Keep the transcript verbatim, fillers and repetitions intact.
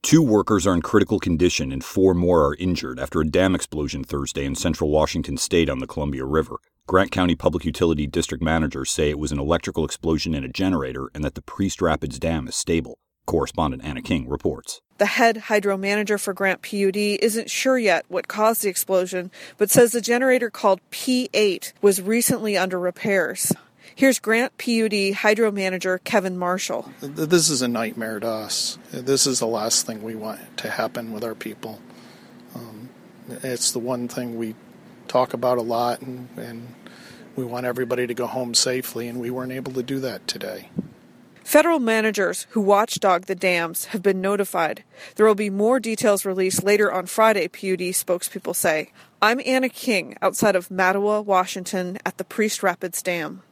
Two workers are in critical condition and four more are injured after a dam explosion Thursday in central Washington state on the Columbia River. Grant County Public Utility District managers say it was an electrical explosion in a generator and that the Priest Rapids Dam is stable. Correspondent Anna King reports. The head hydro manager for Grant P U D isn't sure yet what caused the explosion, but says the generator called P eight was recently under repairs. Here's Grant P U D hydro manager Kevin Marshall. This is a nightmare to us. This is the last thing we want to happen with our people. Um, it's the one thing we talk about a lot, and, and we want everybody to go home safely, and we weren't able to do that today. Federal managers who watchdog the dams have been notified. There will be more details released later on Friday, P U D spokespeople say. I'm Anna King, outside of Mattawa, Washington, at the Priest Rapids Dam.